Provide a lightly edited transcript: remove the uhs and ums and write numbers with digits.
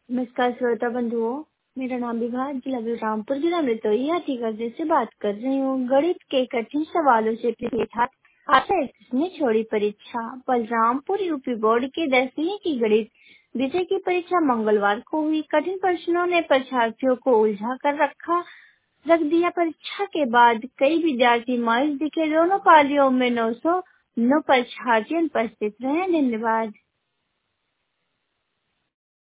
नमस्कार श्रोता बंधुओं। मेरा नाम विभा जिला बलरामपुर जिला अमृतोई हाथीगढ़ से बात कर रही हूँ। गणित के कठिन सवालों से प्रेरित आशा ने छोड़ी परीक्षा। बलरामपुर यूपी बोर्ड के 10वीं की गणित विषय की परीक्षा मंगलवार को हुई। कठिन प्रश्नों ने परीक्षार्थियों को उलझा कर रख दिया। परीक्षा के बाद कई विद्यार्थी मायूस दिखे। दोनों पालियों में 909 परीक्षार्थी उपस्थित रहे। धन्यवाद।